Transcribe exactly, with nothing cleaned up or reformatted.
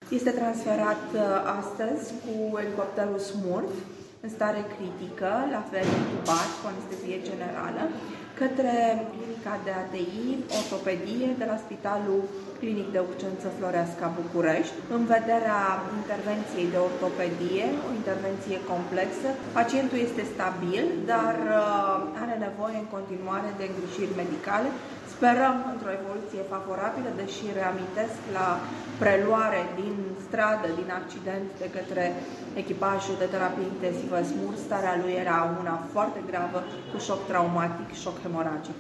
Este transferat astăzi cu elicopterul SMURF în stare critică, la fel intubat, cu anestezie generală, către clinica de A T I, ortopedie, de la Spitalul Clinic de Urgență Floreasca București, în vederea intervenției de ortopedie, o intervenție complexă. Pacientul este stabil, dar are nevoie în continuare de îngrijiri medicale. Sperăm într-o evoluție favorabilă, deși reamintesc la preluare din stradă, din accident de către echipajul de terapie intensivă SMURF, starea lui era una foarte gravă, cu șoc traumatic, șoc hemoragic.